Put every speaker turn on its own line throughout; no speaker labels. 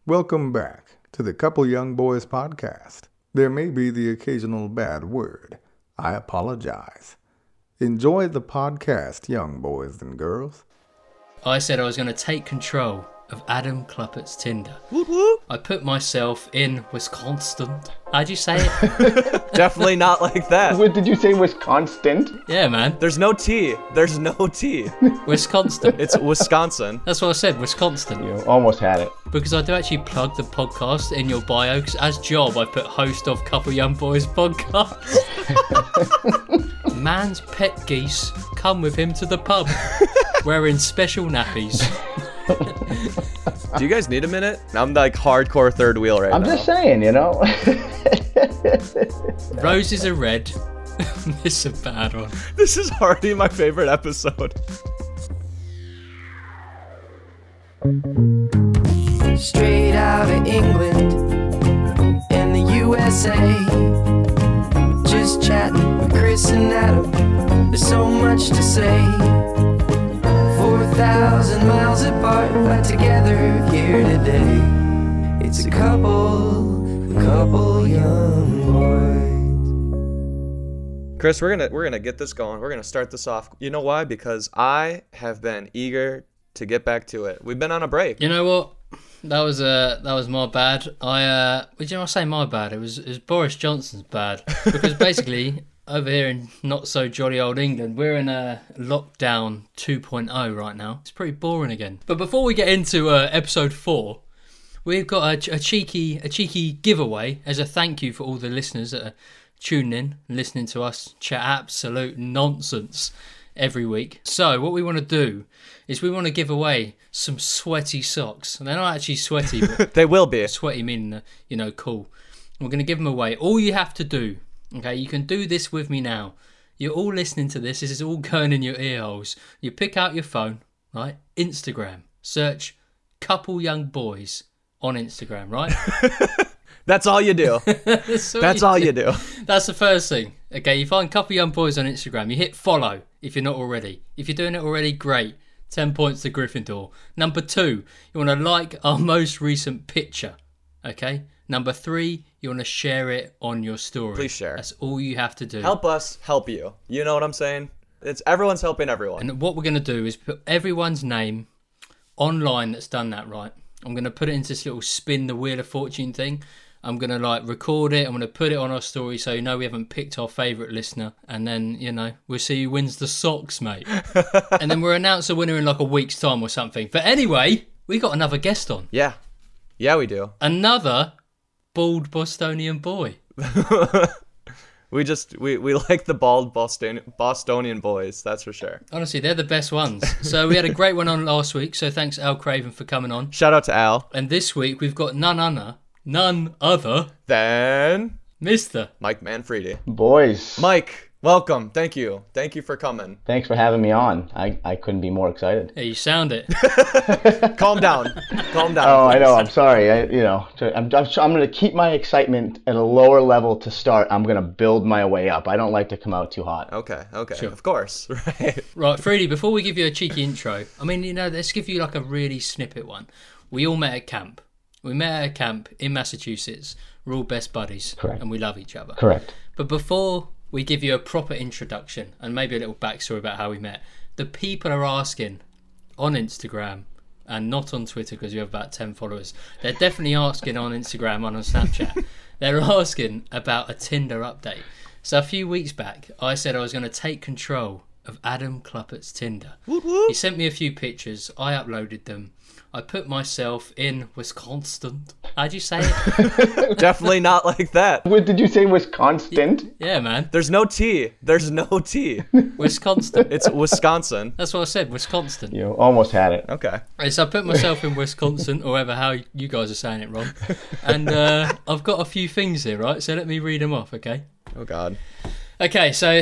Welcome back to the Couple Young Boys podcast. There may be the occasional bad word. I apologize. Enjoy the podcast, young boys and girls.
I said I was going to take control of Adam Cluppert's Tinder.
Whoop, whoop.
I put myself in Wisconsin. How'd you say it?
Definitely not like that.
What did you say was constant?
Yeah, man.
There's no T. There's no T.
Wisconsin.
It's Wisconsin.
That's what I said, Wisconsin.
You almost had it.
Because I do actually plug the podcast in your bio, because as job I put host of Couple Young Boys podcast. Man's pet geese come with him to the pub, wearing special nappies.
Do you guys need a minute? I'm like hardcore third wheel right now.
I'm just saying, you know.
Roses are red. This is a bad one.
This is already my favorite episode.
Straight out of England and the USA. Just chatting with Chris and Adam. There's so much to say. 4,000 miles apart, but together here today. It's a couple young boys.
Chris, we're gonna get this going. We're gonna start this off. You know why? Because I have been eager to get back to it. We've been on a break.
You know what? That was my bad. Did you not say my bad? It was Boris Johnson's bad, because basically over here in not so jolly old England, we're in a lockdown 2.0 right now. It's pretty boring again. But before we get into episode 4, we've got a cheeky giveaway as a thank you for all the listeners that are tuning in and listening to us chat absolute nonsense every week. So what we want to do is we want to give away some sweaty socks. And they're not actually sweaty, but
They will be.
sweaty meaning, cool. We're going to give them away. All you have to do, okay, you can do this with me now. You're all listening to this. This is all going in your ear holes. You pick out your phone, right? Instagram. Search Couple Young Boys on Instagram, right?
That's all you do. That's all you do.
That's the first thing. Okay, you find Couple Young Boys on Instagram. You hit follow if you're not already. If you're doing it already, great. 10 points to Gryffindor. Number 2, you want to like our most recent picture. Okay? Number 3, you want to share it on your story.
Please share.
That's all you have to do.
Help us help you. You know what I'm saying? Everyone's helping everyone.
And what we're going to do is put everyone's name online that's done that, right? I'm going to put it into this little spin the Wheel of Fortune thing. I'm going to record it. I'm going to put it on our story so we haven't picked our favourite listener. And then, we'll see who wins the socks, mate. And then we'll announce the winner in a week's time or something. But anyway, we got another guest on.
Yeah. Yeah, we do.
Another bald Bostonian boy.
We like the bald Bostonian boys, that's for sure.
Honestly, they're the best ones. So we had a great one on last week. So thanks, Al Craven, for coming on.
Shout out to Al.
And this week we've got none other
Then
Mr.
Mike Manfredi.
Boys,
Mike, welcome. Thank you for coming.
thanks for having me on. I couldn't be more excited.
Yeah, you sound it.
Calm down. Calm down.
Oh, I
please.
know. I'm sorry. I'm going to keep my excitement at a lower level to start. I'm going to build my way up. I don't like to come out too hot.
Okay.
Sure.
Of course. Right.
Right, Freddie, before we give you a cheeky intro, let's give you a really snippet one. We all met at camp. We met at a camp in Massachusetts. We're all best buddies.
Correct.
And we love each other.
Correct.
But before we give you a proper introduction and maybe a little backstory about how we met, the people are asking on Instagram and not on Twitter because you have about 10 followers. They're definitely asking on Instagram and on Snapchat. They're asking about a Tinder update. So a few weeks back, I said I was going to take control of Adam Cluppert's Tinder.
Whoop, whoop.
He sent me a few pictures. I uploaded them. I put myself in Wisconsin. How'd you say it?
Definitely not like that.
What did you say was constant?
Yeah, man.
There's no T. There's no T.
Wisconsin.
It's Wisconsin.
That's what I said, Wisconsin.
You almost had it.
Okay.
Right, so I put myself in Wisconsin, or how you guys are saying it wrong. And I've got a few things here, right? So let me read them off, okay?
Oh, God.
Okay, so...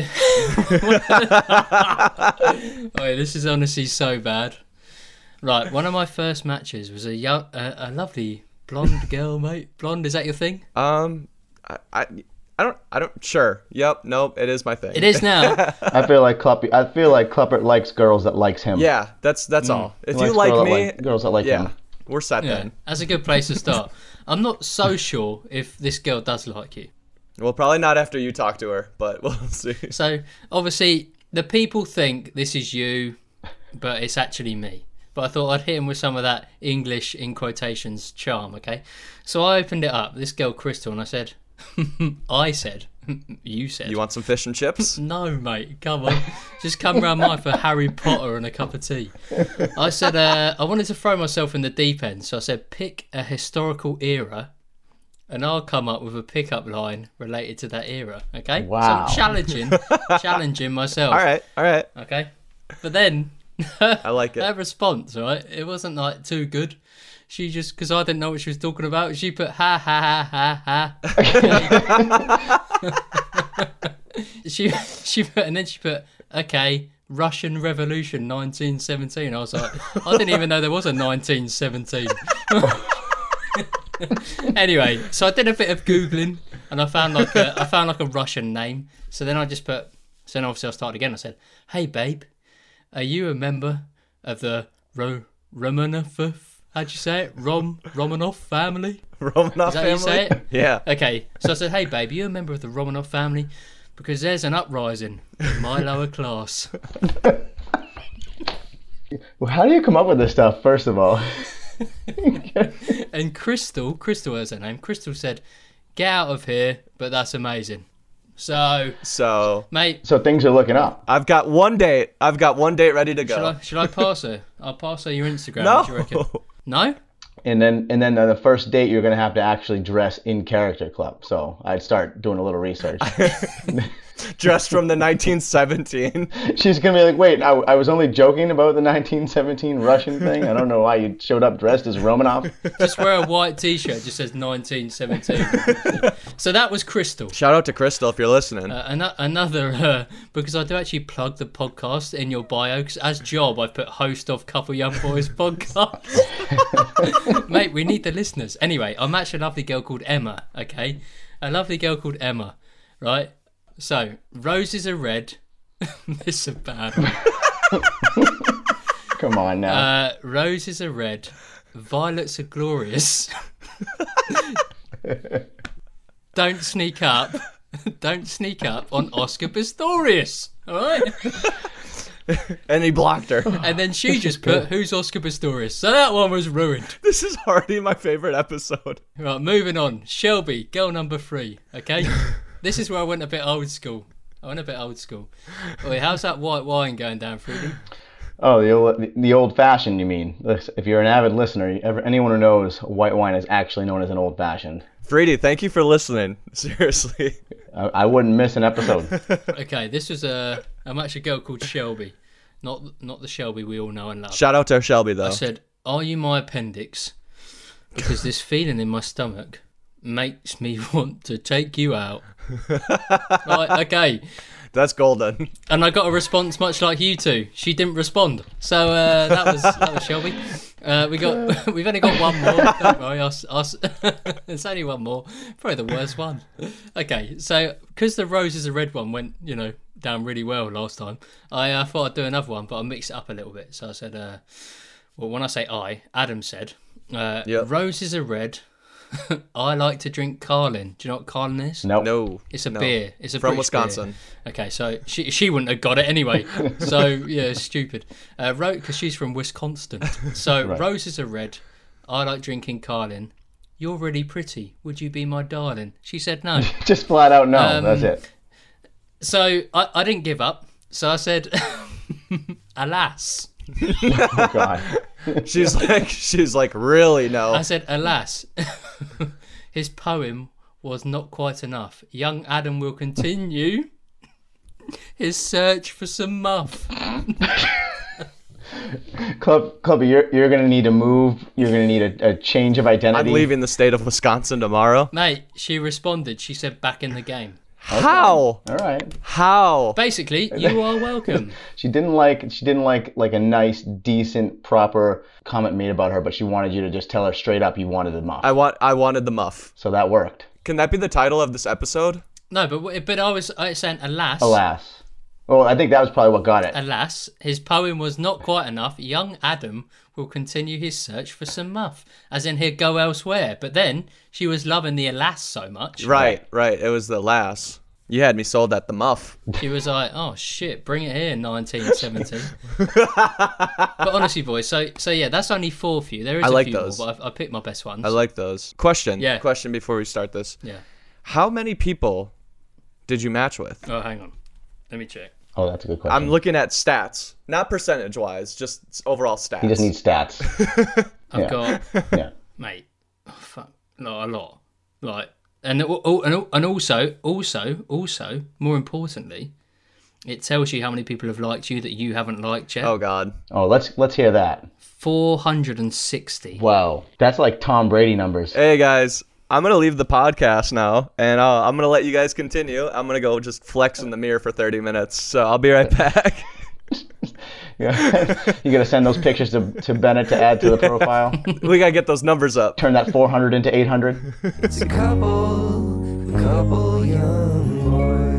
this is honestly so bad. Right, one of my first matches was a lovely blonde girl, mate. Blonde, is that your thing?
I don't. Sure. Yep. Nope. It is my thing.
It is now.
I feel like Cluppert likes girls that likes him.
Yeah. That's all. If
He
you
likes
like me,
girls that like
yeah.
him.
We're set
Yeah,
then.
that's a good place to start. I'm not so sure if this girl does like you.
Well, probably not after you talk to her, but we'll see.
So, obviously, the people think this is you, but it's actually me. But I thought I'd hit him with some of that English, in quotations, charm, okay? So I opened it up, this girl Crystal, and I said, you said.
You want some fish and chips?
No, mate, come on. Just come round mine for Harry Potter and a cup of tea. I said, I wanted to throw myself in the deep end, so I said, pick a historical era, and I'll come up with a pickup line related to that era, okay?
Wow.
So I'm challenging myself.
All right.
Okay? But then,
I like it.
her response, right, it wasn't, like, too good. She just, because I didn't know what she was talking about, she put, ha, ha, ha, ha, ha. she put, and then she put, okay, Russian Revolution 1917. I was like, I didn't even know there was a 1917. Anyway, so I did a bit of Googling, and I found like a Russian name. So then I just put, so then obviously I started again. I said, hey babe, are you a member of the Romanov, how'd you say it? Romanov family?
Romanov
Is that how
family?
you say it?
Yeah.
Okay, so I said, hey babe, are you a member of the Romanov family? Because there's an uprising in my lower class.
Well, how do you come up with this stuff, first of all?
And Crystal was her name. Crystal said, get out of here, but that's amazing. So, mate,
So things are looking up.
I've got one date ready to go.
should I pass her? I'll pass her your Instagram.
No.
What do you reckon? No?
And then on the first date, you're going to have to actually dress in character, Club. So I'd start doing a little research.
Dressed from the 1917.
She's going to be like, wait, I was only joking about the 1917 Russian thing. I don't know why you showed up dressed as Romanov.
Just wear a white t-shirt. Just says 1917. So that was Crystal.
Shout out to Crystal if you're listening.
Another, because I do actually plug the podcast in your bio, because as job, I've put host of Couple Young Boys podcast. Mate, we need the listeners. Anyway, I matched a lovely girl called Emma, okay? A lovely girl called Emma, right? So, roses are red. This is a bad one.
Come on now.
Roses are red. Violets are glorious. Don't sneak up. Don't sneak up on Oscar Pistorius. All right?
And he blocked her.
And then she just put, who's Oscar Pistorius? So that one was ruined.
This is already my favorite episode.
Right, moving on. Shelby, girl number 3. Okay? This is where I went a bit old school. Wait, how's that white wine going down, Freddie?
Oh, the old fashioned, you mean? If you're an avid listener, anyone who knows white wine is actually known as an old fashioned.
Freddie, thank you for listening. Seriously.
I wouldn't miss an episode.
Okay, this was I matched a girl called Shelby. Not the Shelby we all know and love.
Shout out to Shelby, though.
I said, are you my appendix? Because this feeling in my stomach makes me want to take you out. Right, okay.
That's golden.
And I got a response much like you two. She didn't respond. So that was Shelby. We've only got one more. Don't worry, it's only one more. Probably the worst one. Okay, so because the roses are red one went, down really well last time, I thought I'd do another one, but I mixed it up a little bit. So I said, well, when I say Adam said, roses are red. I like to drink Carlin. Do you know what Carlin is?
Nope.
No.
It's a beer. It's a
from
British
Wisconsin.
beer. Okay, so she wouldn't have got it anyway. So yeah, stupid. Because she's from Wisconsin. So
Right.
Roses are red. I like drinking Carlin. You're really pretty. Would you be my darling? She said no.
Just flat out no. That's it.
So I didn't give up. So I said, alas.
Oh, God.
She's like, really no.
I said, alas. His poem was not quite enough. Young Adam will continue his search for some muff.
Clubby, you're going to need to move. You're going to need a change of identity.
I'm leaving the state of Wisconsin tomorrow.
Mate, she responded. She said, back in the game.
How?
All right.
How?
Basically, you are welcome.
She didn't like a nice, decent, proper comment made about her, but she wanted you to just tell her straight up you wanted the muff.
I wanted the muff.
So that worked.
Can that be the title of this episode?
No, but I was saying, alas.
Alas. Well, I think that was probably what got it.
Alas, his poem was not quite enough. Young Adam will continue his search for some muff, as in he'd go elsewhere. But then she was loving the alas so much.
Right. It was the lass. You had me sold at the muff.
She was like, "Oh shit, bring it here, 1970." But honestly, boys, so yeah, that's only 4 for you. There is
I
a
like
few
those.
more, but I picked my best ones.
I like those. Question.
Yeah.
Question before we start this.
Yeah.
How many people did you match with?
Oh, hang on. Let me check.
Oh, that's a good question.
I'm looking at stats, not percentage-wise, just overall stats.
He just needs stats.
I've got,
Yeah.
mate, oh, fuck, no, a lot. Like, and also, more importantly, it tells you how many people have liked you that you haven't liked yet.
Oh God.
Oh, let's hear that.
460.
Wow, that's like Tom Brady numbers.
Hey guys, I'm gonna leave the podcast now, and I'm gonna let you guys continue. I'm gonna go just flex in the mirror for 30 minutes, so I'll be right back.
Yeah. You gonna send those pictures to Bennett to add to the profile?
We gotta get those numbers up.
Turn that 400 into 800.
It's a couple young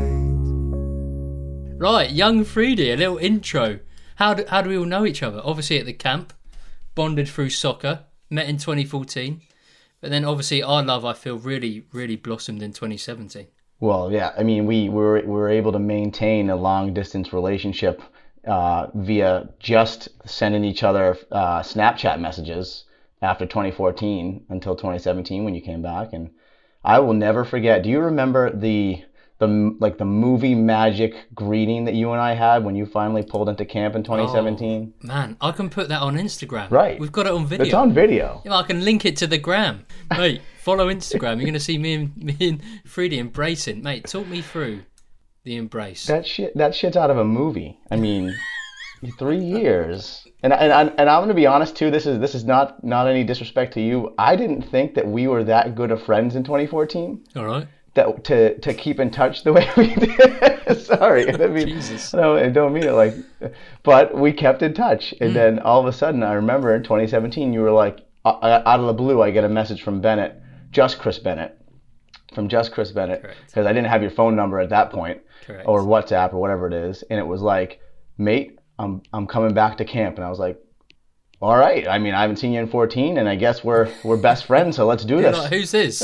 boys.
Right, young Freedy, a little intro. How do we all know each other? Obviously at the camp, bonded through soccer, met in 2014. But then obviously our love, I feel, really, really blossomed in 2017.
Well, yeah. I mean, we were able to maintain a long distance relationship via just sending each other Snapchat messages after 2014 until 2017 when you came back. And I will never forget. Do you remember the movie magic greeting that you and I had when you finally pulled into camp in 2017?
Oh, man, I can put that on Instagram.
Right.
We've got it on video.
It's on video.
Yeah, I can link it to the gram. Mate, follow Instagram. You're going to see me and Freedy embracing. Mate, talk me through the embrace.
That shit's out of a movie. I mean, 3 years. And I'm going to be honest too. This is not any disrespect to you. I didn't think that we were that good of friends in 2014.
All right.
That to keep in touch the way we did. Sorry, I mean,
Jesus.
No, I don't mean it like, but we kept in touch, and then all of a sudden, I remember in 2017, you were like, out of the blue, I get a message from Bennett, Just Chris Bennett, because I didn't have your phone number at that point,
Correct.
or WhatsApp or whatever it is, and it was like, mate, I'm coming back to camp, and I was like, all right. I mean, I haven't seen you in 14, and I guess we're best friends, so let's do
You're
this.
like, who's this?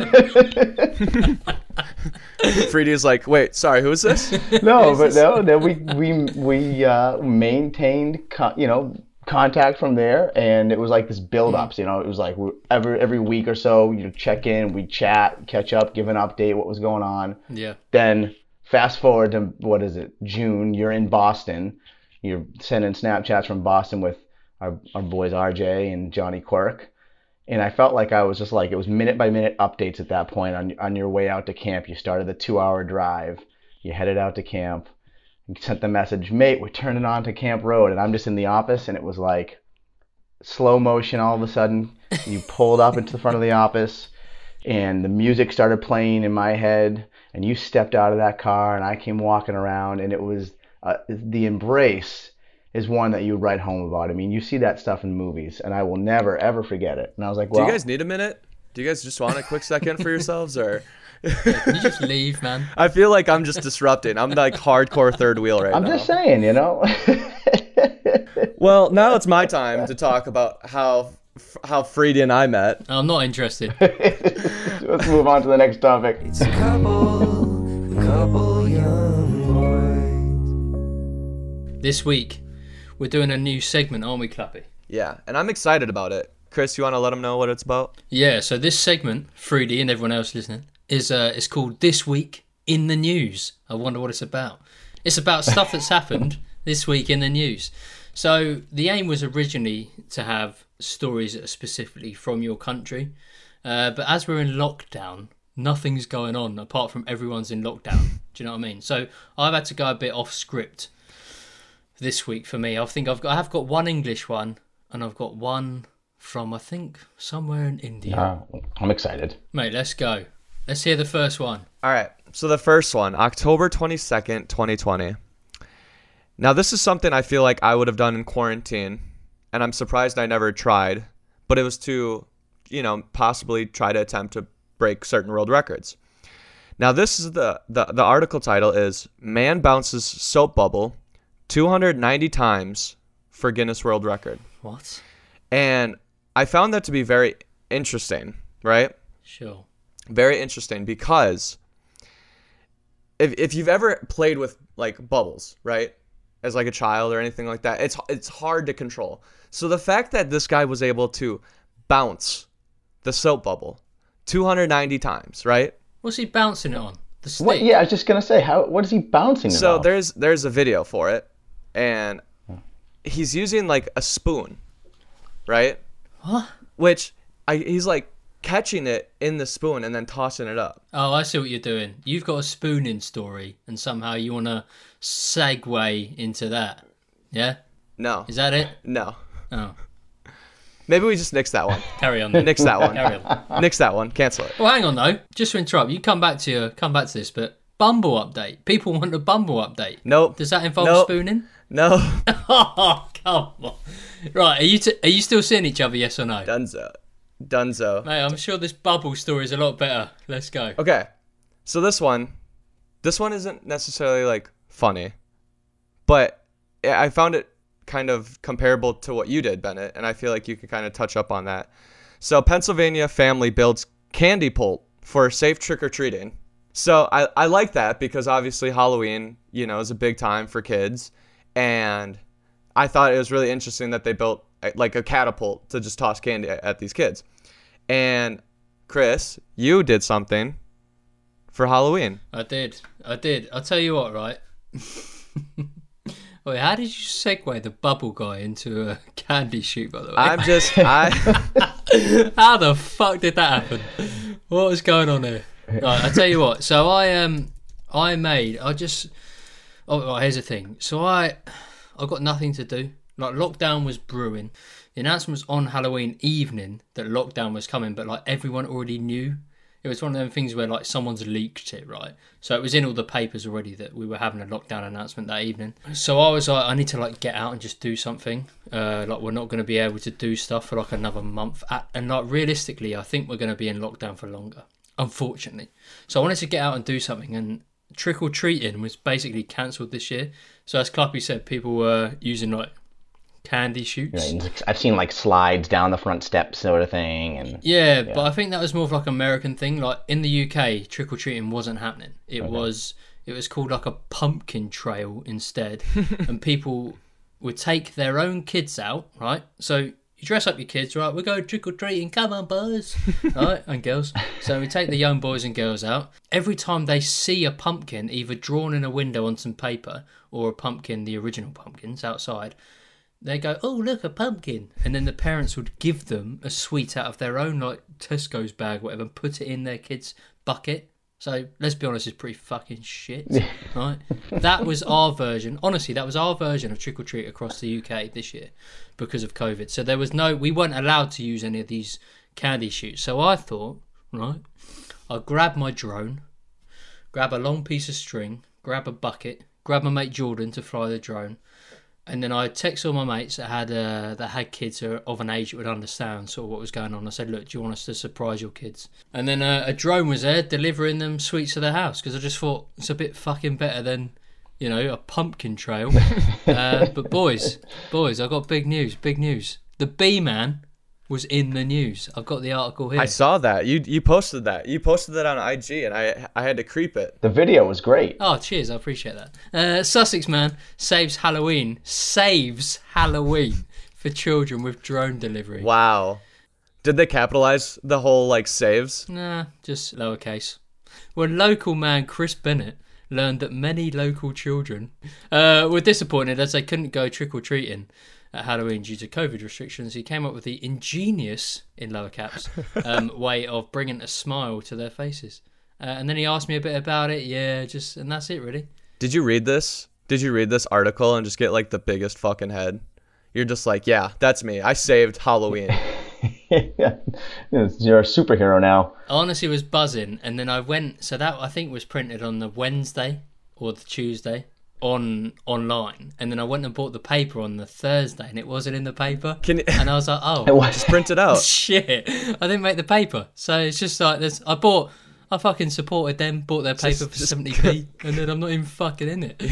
Freedy's like, wait, sorry, who is this?
No, but no. Then we maintained contact from there, and it was like this build-ups. It was like every week or so, check in, we'd chat, catch up, give an update, what was going on.
Yeah.
Then fast forward to June. You're in Boston. You're sending Snapchats from Boston with our boys RJ and Johnny Quirk. And I felt like I was just like, it was minute by minute updates at that point on your way out to camp. You started the 2-hour drive. You headed out to camp. You sent the message, mate, we're turning on to Camp Road. And I'm just in the office, and it was like slow motion all of a sudden. You pulled up into the front of the office, and the music started playing in my head. And you stepped out of that car, and I came walking around, and it was the embrace is one that you would write home about. I mean, you see that stuff in movies, and I will never, ever forget it. And I was like, well...
Do you guys need a minute? Do you guys just want a quick second for yourselves, or...
Can you just leave, man?
I feel like I'm just disrupting. I'm like hardcore third wheel right now.
I'm just saying,
Well, now it's my time to talk about how Freedy and I met.
I'm not interested.
Let's move on to the next topic.
It's a couple young boys.
This week, we're doing a new segment, aren't we, Clappy?
Yeah, and I'm excited about it. Chris, you want to let them know what it's about?
Yeah, so this segment, Freedy and everyone else listening, is called This Week in the News. I wonder what it's about. It's about stuff that's happened this week in the news. So the aim was originally to have stories that are specifically from your country. But as we're in lockdown, nothing's going on apart from everyone's in lockdown. Do you know what I mean? So I've had to go a bit off script this week for me. I think I have got one English one, and I've got one from, I think, somewhere in India.
I'm excited.
Mate, let's go. Let's hear the first one.
All right. So the first one, October 22nd, 2020. Now, this is something I feel like I would have done in quarantine, and I'm surprised I never tried, but it was to, possibly try to attempt to break certain world records. Now this is the article title is Man Bounces Soap Bubble 290 Times for Guinness World Record.
What?
And I found that to be very interesting, right?
Sure.
Very interesting because if you've ever played with like bubbles, right? As like a child or anything like that, it's hard to control. So the fact that this guy was able to bounce the soap bubble 290 times, right?
What's he bouncing it on? The stick?
What? Yeah, I was just gonna say, what is he bouncing it
So
off?
there's a video for it, and he's using like a spoon, right?
What?
Which he's like catching it in the spoon and then tossing it up.
Oh, I see what you're doing. You've got a spooning story, and somehow you want to segue into that. Yeah?
No,
Is that it?
no.
Oh,
Maybe we just nix that one.
carry on.
Nix that one.
Carry on.
Nix that one. Cancel it.
Well, hang on though. Just to interrupt, you come back to this, but Bumble update. People want a Bumble update.
Nope.
Does that involve
Nope.
spooning?
No.
Oh, come on. Right, are you still seeing each other? Yes or no?
Dunzo.
Mate, I'm sure this Bubble story is a lot better. Let's go.
Okay. So this one isn't necessarily like funny, but I found it kind of comparable to what you did, Bennett, and I feel like you can kind of touch up on that. So Pennsylvania family builds candy pult for safe trick-or-treating. So I like that because obviously Halloween, is a big time for kids, and I thought it was really interesting that they built like a catapult to just toss candy at these kids. And Chris, you did something for Halloween.
I did. I'll tell you what, right? Wait, how did you segue the Bubble guy into a candy shoot, by the way? How the fuck did that happen? What was going on here? Right, I'll tell you what. So here's the thing. So I got nothing to do. Like, lockdown was brewing. The announcement was on Halloween evening that lockdown was coming, but like everyone already knew. It was one of them things where like someone's leaked it, right? So it was in all the papers already that we were having a lockdown announcement that evening. So I was like, I need to like get out and just do something. Like, we're not going to be able to do stuff for like another month. And like, realistically, I think we're going to be in lockdown for longer, unfortunately. So I wanted to get out and do something, and trick-or-treating was basically cancelled this year. So as Cluppy said, people were using like candy shoots.
Yeah, I've seen like slides down the front steps sort of thing, and
Yeah, but I think that was more of like an American thing. Like in the UK, trick or treating wasn't happening. It was called like a pumpkin trail instead, and people would take their own kids out, right? So you dress up your kids, right? We go trick or treating, come on, boys, right, and girls. So we take the young boys and girls out. Every time they see a pumpkin, either drawn in a window on some paper or a pumpkin, the original pumpkins outside, they go, oh, look, a pumpkin. And then the parents would give them a sweet out of their own, like, Tesco's bag, whatever, and put it in their kid's bucket. So, let's be honest, it's pretty fucking shit, right? That was our version. Honestly, that was our version of trick-or-treat across the UK this year because of COVID. So, we weren't allowed to use any of these candy shoots. So, I thought, right, I'll grab my drone, grab a long piece of string, grab a bucket, grab my mate Jordan to fly the drone, and then I text all my mates that had kids who are of an age that would understand sort of what was going on. I said, look, do you want us to surprise your kids? And then a drone was there delivering them sweets to their house, because I just thought it's a bit fucking better than, a pumpkin trail. But boys, I got big news. The B-Man was in the news. I've got the article here.
I saw that. You posted that. You posted that on IG, and I had to creep it.
the video was great.
Oh, cheers. I appreciate that. Sussex man saves Halloween for children with drone delivery.
Wow. Did they capitalize the whole, like, saves?
Nah, just lowercase. When local man Chris Bennett learned that many local children were disappointed as they couldn't go trick-or-treating at Halloween due to COVID restrictions, he came up with the ingenious, in lower caps, way of bringing a smile to their faces. And then he asked me a bit about it, and that's it, really.
Did you read this? Did you read this article and just get, like, the biggest fucking head? You're just like, yeah, that's me. I saved Halloween.
You're a superhero now.
I honestly was buzzing, and then I went, so that I think was printed on the Wednesday or the Tuesday online, and then I went and bought the paper on the Thursday, and it wasn't in the paper. And I was like, oh,
It was.
Just print it out.
shit, I didn't make the paper. So it's just like this. I bought I fucking supported them, bought their paper for 70p, and then I'm not even fucking in it.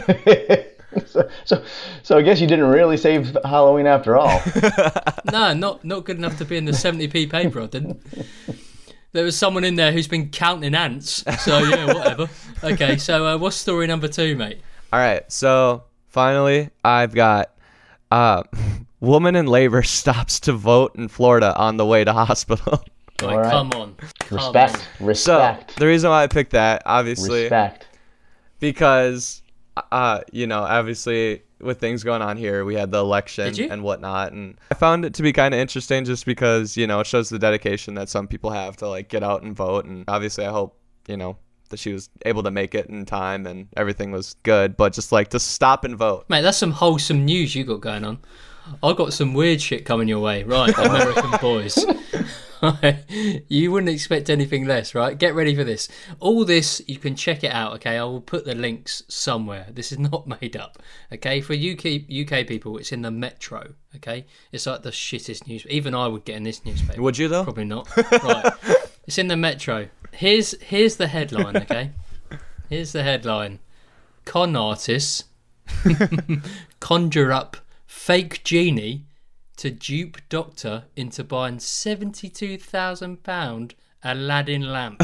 So I guess you didn't really save Halloween after all.
No, not good enough to be in the 70p paper, I didn't. There was someone in there who's been counting ants, so yeah, whatever. Okay, so what's story number 2, mate?
All right, so finally, I've got woman in labor stops to vote in Florida on the way to hospital.
Like,
All right.
come on.
Respect.
So the reason why I picked that, obviously,
Respect.
because obviously with things going on here, we had the election
Did you?
and whatnot, and I found it to be kind of interesting just because it shows the dedication that some people have to like get out and vote, and obviously I hope that she was able to make it in time and everything was good, but just like to stop and vote.
Mate, that's some wholesome news you got going on. I got some weird shit coming your way, right? American boys. You wouldn't expect anything less, right? Get ready for this. All this, you can check it out, okay? I will put the links somewhere. This is not made up, okay? For UK people, it's in the Metro, okay? It's like the shittest news. Even I would get in this newspaper.
Would you though?
Probably not. Right. It's in the Metro. Here's the headline, okay? Here's the headline. Con artists conjure up fake genie to dupe doctor into buying £72,000 Aladdin lamp.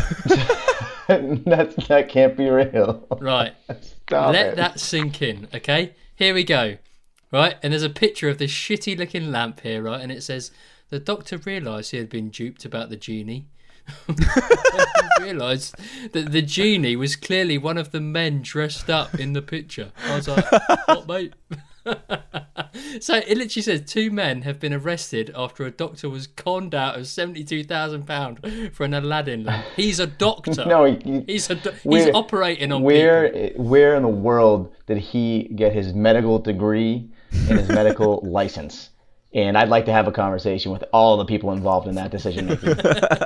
That can't be real.
Right.
Stop
Let
it.
that sink in, okay? Here we go. Right? And there's a picture of this shitty looking lamp here, right? And it says, the doctor realised he had been duped about the genie. He realised that the genie was clearly one of the men dressed up in the picture. I was like, what, mate? So it literally says 2 men have been arrested after a doctor was conned out of £72,000 for an Aladdin lamp. He's a doctor.
No,
he's
where-
operating on
where
people.
where in the world did he get his medical degree and his medical license? And I'd like to have a conversation with all the people involved in that decision making.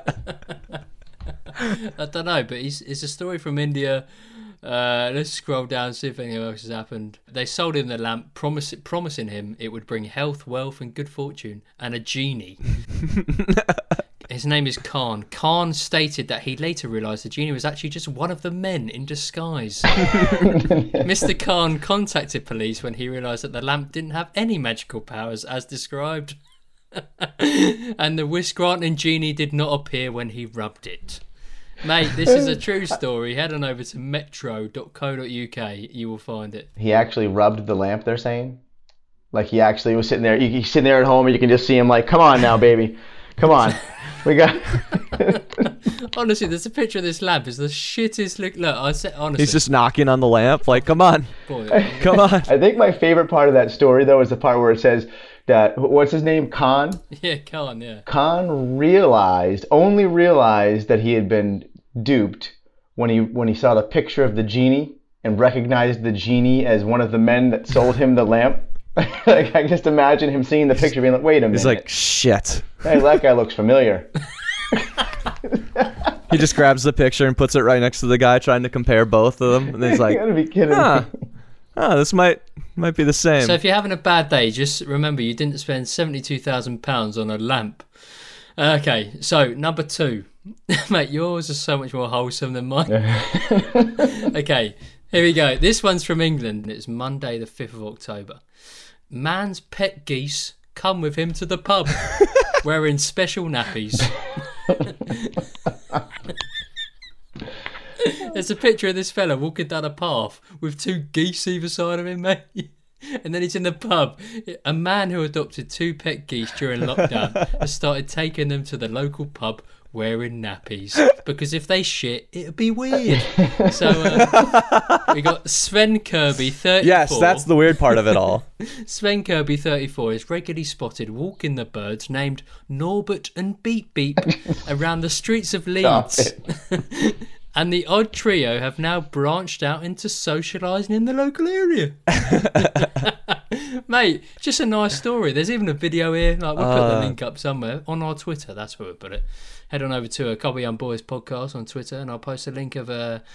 I don't know, but it's a story from India. Let's scroll down, see if anything else has happened. They sold him the lamp, promising him it would bring health, wealth, and good fortune, and a genie. His name is Khan. Khan stated that he later realised the genie was actually just one of the men in disguise. Mr. Khan contacted police when he realised that the lamp didn't have any magical powers as described. And the wish-granting genie did not appear when he rubbed it. Mate, this is a true story. Head on over to metro.co.uk. You will find it.
He actually rubbed the lamp, they're saying? Like he actually was sitting there. He's sitting there at home and you can just see him like, come on now, baby. Come on. We got...
Honestly, there's a picture of this lamp. It's the shittest look. Look, I said honestly.
He's just knocking on the lamp like, come on,
Boy,
come on.
I think my favorite part of that story, though, is the part where it says that, what's his name? Khan?
yeah, Khan, yeah.
Khan only realized that he had been duped when he saw the picture of the genie and recognized the genie as one of the men that sold him the lamp. Like, I just imagine him seeing the picture being like, wait a minute.
He's like, shit.
Hey, that guy looks familiar.
He just grabs the picture and puts it right next to the guy trying to compare both of them. And he's like,
You gotta be kidding
huh,
me.
this might be the same.
So if you're having a bad day, just remember you didn't spend £72,000 on a lamp. Okay, so number 2. Mate, yours is so much more wholesome than mine. Okay, here we go. This one's from England. It's Monday the 5th of October. Man's pet geese come with him to the pub wearing special nappies. There's a picture of this fella walking down a path with 2 geese either side of him, mate. And then he's in the pub. A man who adopted 2 pet geese during lockdown has started taking them to the local pub wearing nappies. Because if they shit, it'd be weird. So we got Sven Kirby, 34.
Yes, that's the weird part of it all.
Sven Kirby, 34, is regularly spotted walking the birds named Norbert and Beep Beep around the streets of Leeds. And the odd trio have now branched out into socialising in the local area. Mate, just a nice story. There's even a video here. Like, we'll put the link up somewhere on our Twitter. That's where we'll put it. Head on over to a Couple Young Boys podcast on Twitter, and I'll post a link of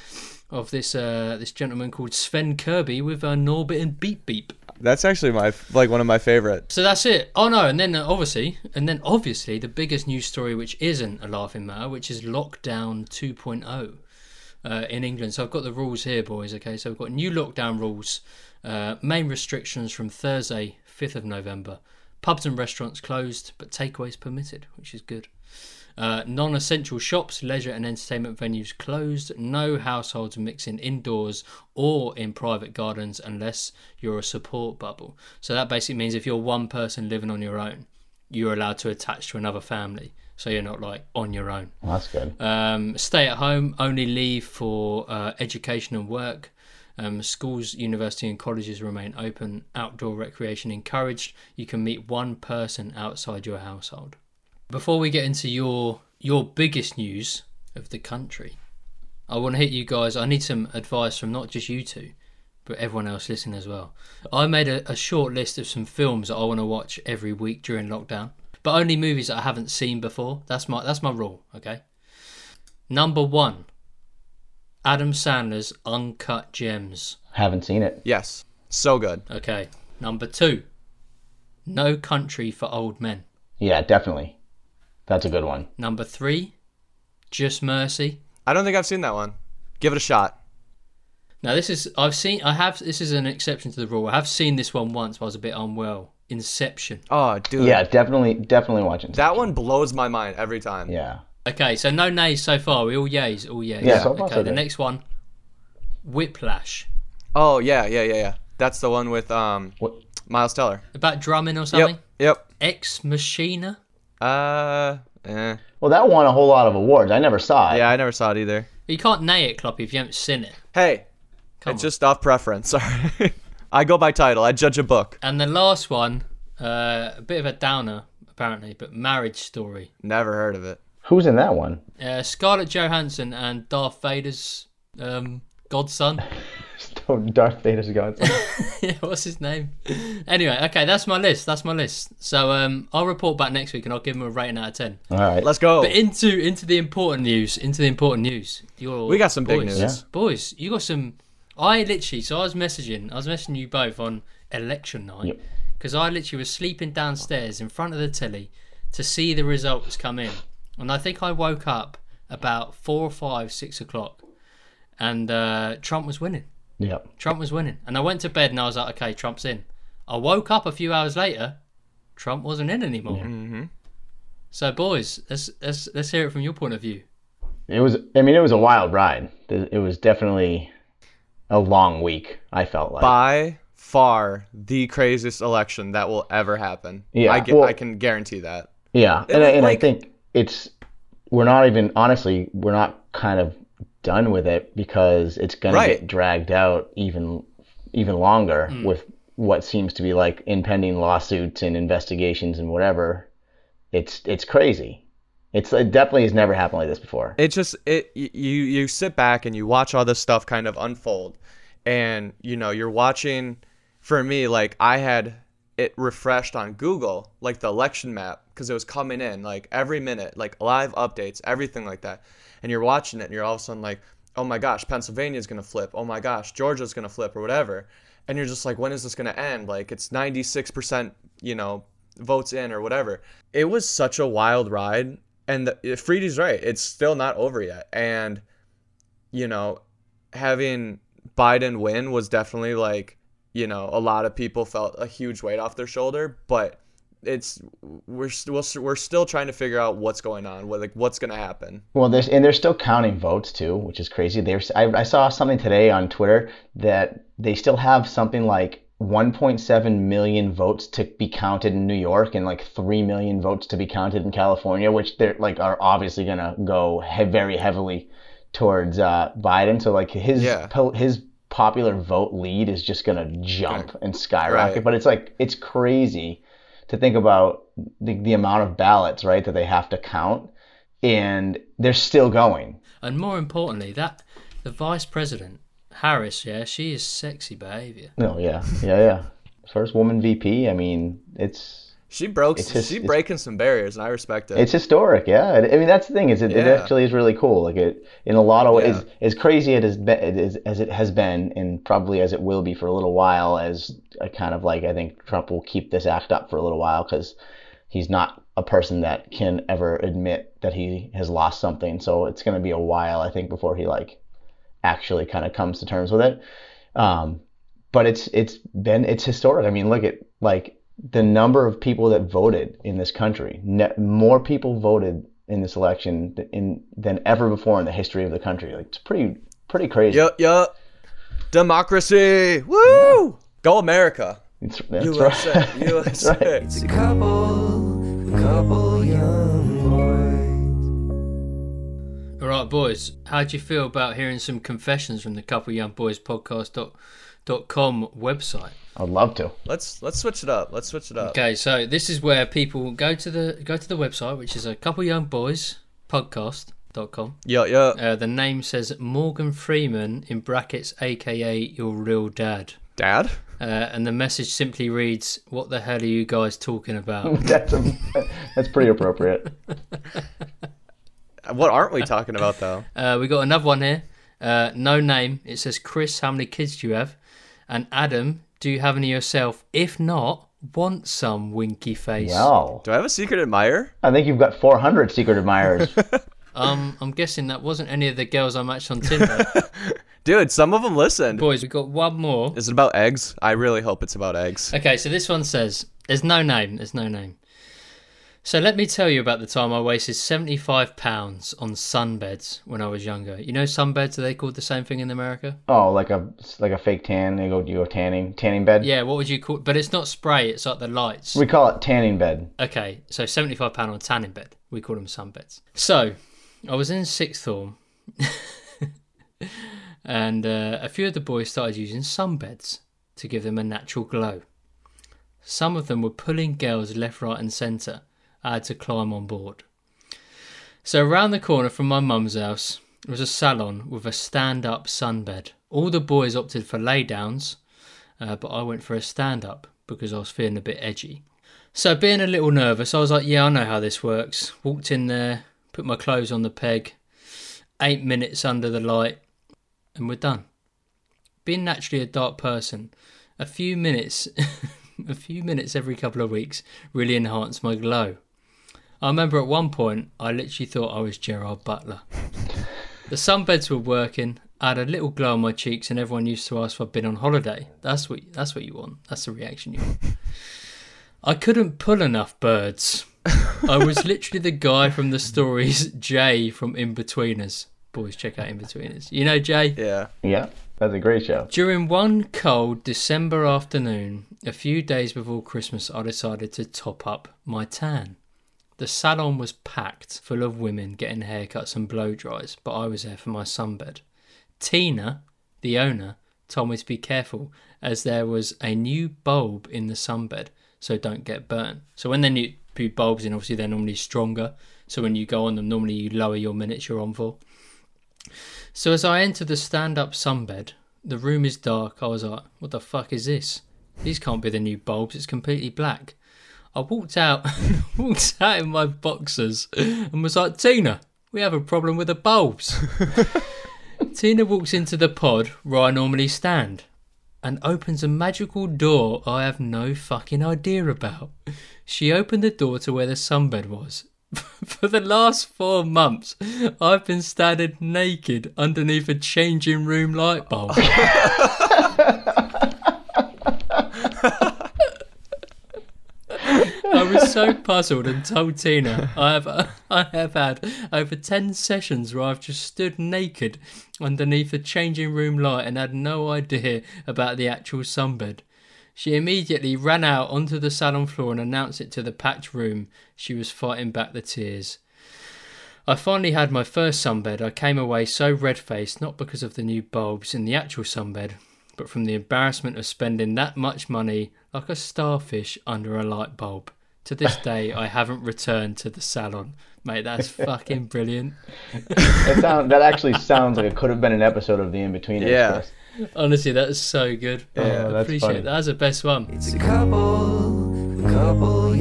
this gentleman called Sven Kirby with Norbit and Beep Beep.
That's actually one of my favorites.
So that's it. Oh no, and then obviously the biggest news story, which isn't a laughing matter, which is Lockdown 2.0 in England. So I've got the rules here, boys. Okay, so we've got new lockdown rules. Main restrictions from Thursday, 5th of November. Pubs and restaurants closed, but takeaways permitted, which is good. Non-essential shops, leisure and entertainment venues closed. No households mixing indoors or in private gardens unless you're a support bubble. So that basically means if you're one person living on your own, you're allowed to attach to another family. So you're not like on your own.
Well, that's good.
Stay at home, only leave for education and work. Schools, university and colleges remain open. Outdoor recreation encouraged. You can meet one person outside your household. Before we get into your biggest news of the country, I want to hit you guys. I need some advice from not just you two, but everyone else listening as well. I made a short list of some films that I want to watch every week during lockdown, but only movies that I haven't seen before. That's my rule, okay? Number 1, Adam Sandler's Uncut Gems.
Haven't seen it.
Yes, so good.
Okay. Number 2, No Country for Old Men.
Yeah, definitely. That's a good one.
Number 3, Just Mercy.
I don't think I've seen that one. Give it a shot.
Now this is an exception to the rule. I have seen this one once, but I was a bit unwell. Inception.
Oh, dude.
Yeah, definitely watching
That one blows my mind every time.
Yeah.
Okay, so no nays so far. We all yays, all yays.
Yeah, so far
okay,
so
the
good.
next one, Whiplash.
Oh, yeah. That's the one with Miles Teller.
About drumming or something.
Yep.
Ex Machina.
Eh.
Well, that won a whole lot of awards. I never saw it.
Yeah, I never saw it either.
You can't nay it, Kloppy, if you haven't seen it.
Hey,
Come
it's
on.
just off preference. Sorry. I go by title. I judge a book.
And the last one, a bit of a downer, apparently, but Marriage Story.
Never heard of it.
Who's in that one?
Scarlett Johansson and Darth Vader's godson.
Darth Vader's godson.
Yeah, what's his name? Anyway, okay, that's my list. So I'll report back next week and I'll give him a rating out of 10.
All right.
Let's go.
But into the important news.
We got some big
boys,
news.
Yeah.
Boys, you got some. I was messaging you both on election night because I literally was sleeping downstairs in front of the telly to see the results come in, and I think I woke up about 4 or 5, 6 o'clock, and Trump was winning.
Yep.
Trump was winning, and I went to bed and I was like, okay, Trump's in. I woke up a few hours later, Trump wasn't in anymore.
Mm-hmm.
So, boys, let's hear it from your point of view.
It was a wild ride. It was definitely a long week, I felt like.
By far the craziest election that will ever happen.
Yeah,
I can guarantee that.
Yeah,
It
and
was
I
like-
think we're not kind of done with it because it's going to get dragged out even longer with what seems to be like impending lawsuits and investigations and whatever. It's crazy. It definitely has never happened like this before.
You sit back and you watch all this stuff kind of unfold, and you're watching. For me, like, I had it refreshed on Google, like the election map, because it was coming in like every minute, like live updates, everything like that. And you're watching it and you're all of a sudden like, oh my gosh, Pennsylvania's gonna flip, oh my gosh, Georgia's gonna flip, or whatever. And you're just like, when is this gonna end? Like, it's 96% votes in or whatever. It was such a wild ride. And Freedy's right, it's still not over yet. And having Biden win was definitely like, a lot of people felt a huge weight off their shoulder, but we're still trying to figure out what's going on, what's going to happen.
Well, they're still counting votes too, which is crazy. I saw something today on Twitter that they still have something like 1.7 million votes to be counted in New York and like 3 million votes to be counted in California, which they're like are obviously going to go very heavily towards Biden. So like his popular vote lead is just going to jump and skyrocket.
Right.
But it's crazy to think about the amount of ballots, right, that they have to count, and they're still going.
And more importantly, that the vice president, Harris, she is sexy behaviour.
No, yeah. first woman VP. I mean,
She's
it's
breaking some barriers, and I respect it.
it's historic. Yeah, I mean that's the thing is it
Yeah.
actually is really cool. Like it in a lot of ways,
Yeah.
as crazy as it has been, and probably as it will be for a little while. As I kind of like, I think Trump will keep this act up for a little while because he's not a person that can ever admit that he has lost something. So it's going to be a while, I think, before he like actually kind of comes to terms with it. But it's historic. I mean, look at like the number of people that voted in this country. More people voted in this election than ever before in the history of the country. Like it's pretty crazy.
Yup. Democracy. Woo! Go America.
That's
USA.
right.
USA.
That's right.
It's a couple young boys.
All right, boys. How do you feel about hearing some confessions from the Couple Young Boys podcast.com website?
I'd love to.
Let's switch it up.
Okay, so this is where people go to the website, which is a Couple Young Boys podcast.com.
Yeah.
The name says Morgan Freeman in brackets, aka your real dad.
Dad?
And the message simply reads, "What the hell are you guys talking about?"
That's pretty appropriate.
What aren't we talking about though?
We got another one here. No name. It says, "Chris, how many kids do you have?" And Adam, do you have any yourself? If not, want some, winky face.
Wow.
Do I have a secret admirer?
I think you've got 400 secret admirers.
I'm guessing that wasn't any of the girls I matched on Tinder.
Dude, some of them listened.
Boys, we got one more.
Is it about eggs? I really hope it's about eggs.
Okay, so this one says, there's no name. So let me tell you about the time I wasted £75 on sunbeds when I was younger. You know sunbeds, are they called the same thing in America?
Oh, like a fake tan. You go tanning bed.
Yeah, what would you call it? But it's not spray, it's like the lights.
We call it tanning bed.
Okay, so £75 on a tanning bed. We call them sunbeds. So, I was in sixth form, and a few of the boys started using sunbeds to give them a natural glow. Some of them were pulling girls left, right and centre. I had to climb on board. So around the corner from my mum's house was a salon with a stand-up sunbed. All the boys opted for lay-downs, but I went for a stand-up because I was feeling a bit edgy. So being a little nervous, I was like, yeah, I know how this works. Walked in there, put my clothes on the peg, 8 minutes under the light, and we're done. Being naturally a dark person, a few minutes every couple of weeks really enhanced my glow. I remember at one point, I literally thought I was Gerard Butler. The sunbeds were working, I had a little glow on my cheeks, and everyone used to ask if I'd been on holiday. That's what you want. That's the reaction you want. I couldn't pull enough birds. I was literally the guy from the stories Jay from In-Betweeners. Boys, check out In-Betweeners. You know Jay?
Yeah.
Yeah, that's a great show.
During one cold December afternoon, a few days before Christmas, I decided to top up my tan. The salon was packed full of women getting haircuts and blow dries, but I was there for my sunbed. Tina, the owner, told me to be careful as there was a new bulb in the sunbed, so don't get burnt. So when they put bulbs in, obviously they're normally stronger, so when you go on them, normally you lower your minutes you're on for. So as I enter the stand-up sunbed, the room is dark. I was like, what the fuck is this? These can't be the new bulbs, it's completely black. I walked out in my boxers and was like, Tina, we have a problem with the bulbs. Tina walks into the pod where I normally stand and opens a magical door I have no fucking idea about. She opened the door to where the sunbed was. For the last 4 months, I've been standing naked underneath a changing room light bulb. I was so puzzled and told Tina I have had over 10 sessions where I've just stood naked underneath a changing room light and had no idea about the actual sunbed. She immediately ran out onto the salon floor and announced it to the packed room. She was fighting back the tears. I finally had my first sunbed. I came away so red-faced, not because of the new bulbs in the actual sunbed, but from the embarrassment of spending that much money like a starfish under a light bulb. To this day, I haven't returned to the salon Mate, that's fucking brilliant.
That actually sounds like it could have been an episode of The In-Betweeners.
Yeah.
Chris.
Honestly, that is so good.
Yeah,
I
that's
appreciate
funny.
it. That was the best one.
It's a couple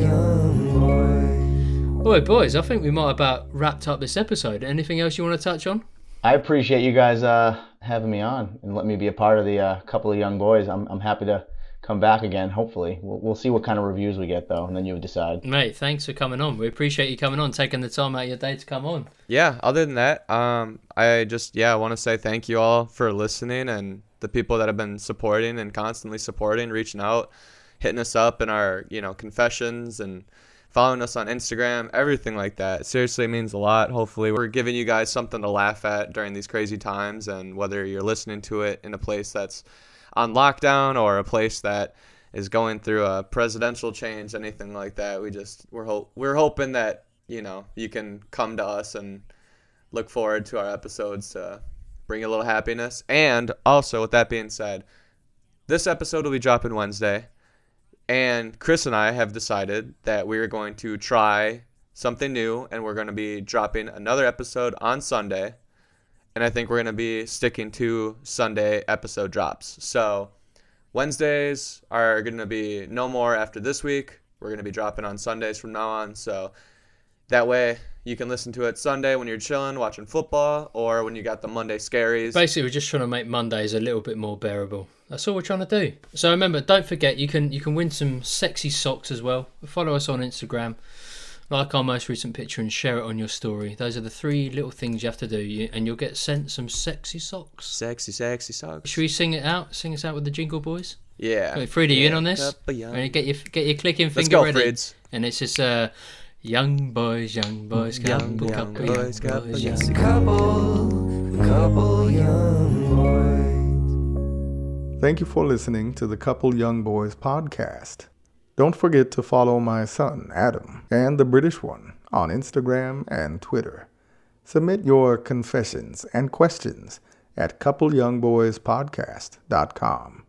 young boys.
Boy, boys, I think we might have about wrapped up this episode. Anything else you want to touch on?
I appreciate you guys having me on and letting me be a part of the couple of young boys. I'm happy to come back again. Hopefully, we'll see what kind of reviews we get though, and then you decide.
Mate, thanks for coming on. We appreciate you coming on, taking the time out of your day to come on.
Yeah, other than that, I just want to say thank you all for listening, and the people that have been supporting and constantly supporting, reaching out, hitting us up in our confessions and following us on Instagram, everything like that. Seriously, it means a lot. Hopefully we're giving you guys something to laugh at during these crazy times, and whether you're listening to it in a place that's on lockdown or a place that is going through a presidential change, anything like that, we're hoping that you can come to us and look forward to our episodes to bring a little happiness. And also, with that being said, this episode will be dropping Wednesday, and Chris and I have decided that we're going to try something new, and we're going to be dropping another episode on Sunday. And I think we're going to be sticking to Sunday episode drops. So Wednesdays are going to be no more after this week. We're going to be dropping on Sundays from now on. So that way you can listen to it Sunday when you're chilling, watching football, or when you got the Monday scaries.
Basically, we're just trying to make Mondays a little bit more bearable. That's all we're trying to do. So remember, don't forget, you can win some sexy socks as well. Follow us on Instagram. Like our most recent picture and share it on your story. Those are the 3 little things you have to do, and you'll get sent some sexy socks.
Sexy socks.
Should we sing it out? Sing us out with the Jingle Boys?
Yeah.
Wait, Freedy, you in on this?
Couple young-
And get your clicking
Let's
finger
go,
ready.
Freeds.
And it's just young boys, couple young boys.
It's a couple young boys.
Thank you for listening to the Couple Young Boys podcast. Don't forget to follow my son, Adam, and the British one on Instagram and Twitter. Submit your confessions and questions at coupleyoungboyspodcast.com.